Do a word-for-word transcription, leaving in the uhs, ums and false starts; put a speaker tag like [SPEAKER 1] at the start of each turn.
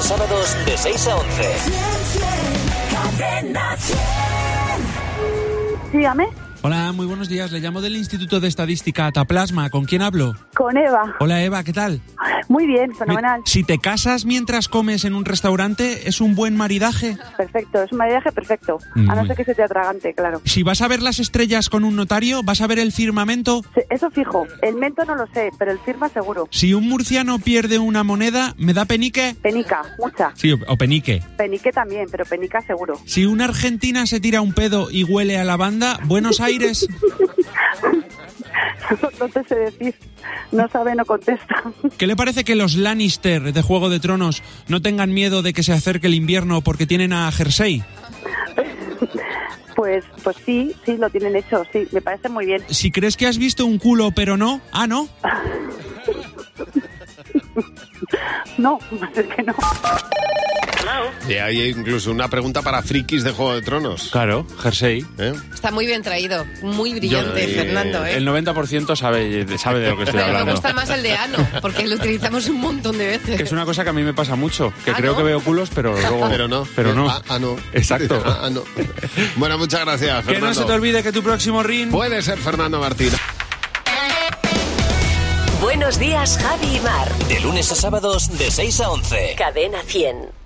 [SPEAKER 1] sábados de seis a once.
[SPEAKER 2] Dígame.
[SPEAKER 3] Hola, muy buenos días. Le llamo del Instituto de Estadística Ataplasma. ¿Con quién hablo?
[SPEAKER 2] Con Eva.
[SPEAKER 3] Hola, Eva, ¿qué tal?
[SPEAKER 2] Muy bien, fenomenal.
[SPEAKER 3] Si te casas mientras comes en un restaurante, ¿es un buen maridaje?
[SPEAKER 2] Perfecto, es un maridaje perfecto.
[SPEAKER 3] Muy
[SPEAKER 2] A no
[SPEAKER 3] bien.
[SPEAKER 2] ser que se te atragante, claro.
[SPEAKER 3] Si vas a ver las estrellas con un notario, ¿vas a ver el firmamento?
[SPEAKER 2] Sí, eso fijo. El mento no lo sé, pero el firma seguro.
[SPEAKER 3] Si un murciano pierde una moneda, ¿me da penique?
[SPEAKER 2] Penica, mucha.
[SPEAKER 3] Sí, o, o penique.
[SPEAKER 2] Penique también, pero penica seguro.
[SPEAKER 3] Si una argentina se tira un pedo y huele a lavanda, Buenos Aires.
[SPEAKER 2] No te sé decir. No sabe, no contesta.
[SPEAKER 3] ¿Qué le parece que los Lannister de Juego de Tronos no tengan miedo de que se acerque el invierno porque tienen a Cersei?
[SPEAKER 2] Pues, pues sí, sí, lo tienen hecho, sí, me parece muy bien.
[SPEAKER 3] Si crees que has visto un culo pero no, ah, no.
[SPEAKER 2] No, es que no.
[SPEAKER 4] Y hay incluso una pregunta para frikis de Juego de Tronos.
[SPEAKER 5] Claro, Cersei.
[SPEAKER 4] ¿Eh?
[SPEAKER 6] Está muy bien traído, muy brillante,
[SPEAKER 4] Yo, eh,
[SPEAKER 6] Fernando, ¿eh?
[SPEAKER 5] El noventa por ciento sabe, sabe de lo que estoy
[SPEAKER 6] Pero me
[SPEAKER 5] hablando.
[SPEAKER 6] gusta más el de Ano, porque lo utilizamos un montón de veces.
[SPEAKER 5] Que es una cosa que a mí me pasa mucho, que
[SPEAKER 6] ¿Ah,
[SPEAKER 5] creo
[SPEAKER 6] no?
[SPEAKER 5] que veo culos, pero luego...
[SPEAKER 4] Pero no.
[SPEAKER 5] Pero no.
[SPEAKER 4] Ah, ah, no.
[SPEAKER 5] Exacto.
[SPEAKER 4] Ah, ah, no. Bueno, muchas gracias,
[SPEAKER 3] Que
[SPEAKER 4] Fernando.
[SPEAKER 3] no se te olvide que tu próximo ring...
[SPEAKER 4] Puede ser Fernando Martín.
[SPEAKER 7] Buenos días, Javi y Mar.
[SPEAKER 1] De lunes a sábados de seis a once.
[SPEAKER 7] Cadena cien.